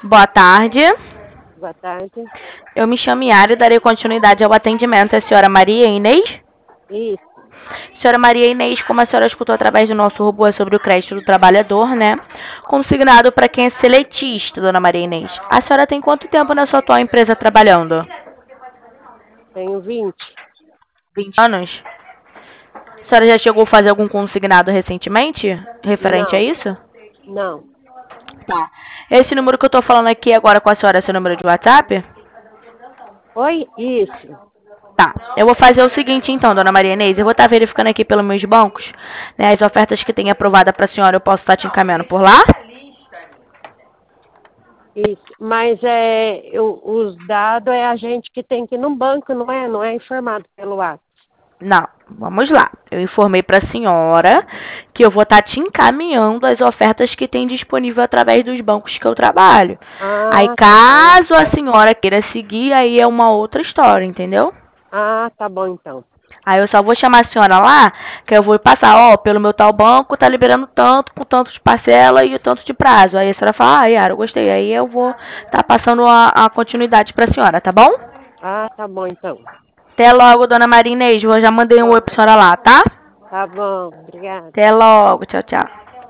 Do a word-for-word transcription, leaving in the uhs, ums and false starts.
Boa tarde. Boa tarde. Eu me chamo Yara e darei continuidade ao atendimento. É a senhora Maria Inês? Isso. Senhora Maria Inês, como a senhora escutou através do nosso robô, é sobre o crédito do trabalhador, né? Consignado para quem é seletista, dona Maria Inês. A senhora tem quanto tempo na sua atual empresa trabalhando? Tenho vinte. vinte anos? A senhora já chegou a fazer algum consignado recentemente? Referente a Não, isso? não. Tá. Esse número que eu tô falando aqui agora com a senhora é seu número de WhatsApp? Oi? Isso. Tá. Eu vou fazer o seguinte então, dona Maria Inês. Eu vou estar verificando aqui pelos meus bancos, né, as ofertas que tem aprovada para a senhora. Eu posso estar te encaminhando por lá? Isso. Mas é, eu, os dados é a gente que tem que ir no banco, não é? Não é informado pelo WhatsApp. Não. Vamos lá. Eu informei para a senhora que eu vou estar te encaminhando as ofertas que tem disponível através dos bancos que eu trabalho. Aí, Ah, tá bom. caso a senhora queira seguir, aí é uma outra história, entendeu? Ah, tá bom então. Aí eu só vou chamar a senhora lá, que eu vou passar, ó, pelo meu tal banco, tá liberando tanto, com tanto de parcela e o tanto de prazo. Aí a senhora fala, ah, Yara, eu gostei. Aí eu vou tá passando a, a continuidade pra senhora, tá bom? Ah, tá bom então. Até logo, dona Maria Inês. Eu já mandei um oi Tá, pra senhora lá, tá? tá bom. Obrigada. Até logo. Tchau, tchau.